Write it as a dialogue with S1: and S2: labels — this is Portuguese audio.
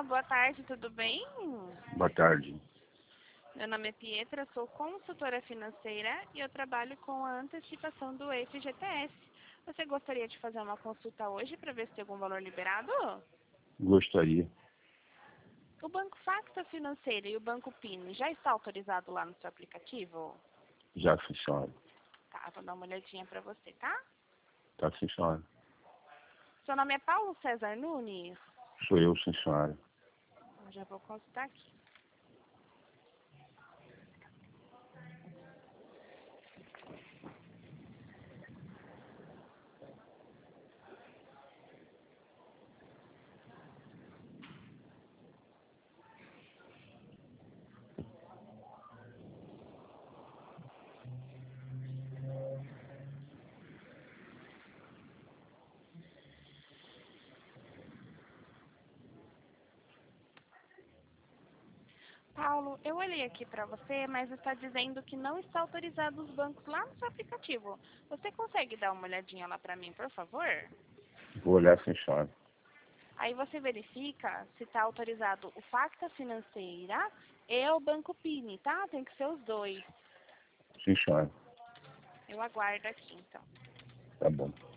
S1: boa tarde, tudo bem?
S2: Boa tarde.
S1: Meu nome é Pietra, sou consultora financeira e eu trabalho com a antecipação do FGTS. Você gostaria de fazer uma consulta hoje para ver se tem algum valor liberado?
S2: Gostaria.
S1: O Banco Facta Financeira e o Banco PIN já está autorizado lá no seu aplicativo?
S2: Já, sim, senhora.
S1: Tá, vou dar uma olhadinha para você, tá?
S2: Tá, sim, senhora.
S1: Seu nome é Paulo César Nunes?
S2: Sou eu, sim, senhora.
S1: Eu já vou consultar aqui. Paulo, eu olhei aqui para você, mas está dizendo que não está autorizado os bancos lá no seu aplicativo. Você consegue dar uma olhadinha lá para mim, por favor?
S2: Vou olhar, sim, senhora.
S1: Aí você verifica se está autorizado o Facta Financeira e o Banco PIN, tá? Tem que ser os dois.
S2: Sim, senhora.
S1: Eu aguardo aqui, então.
S2: Tá bom.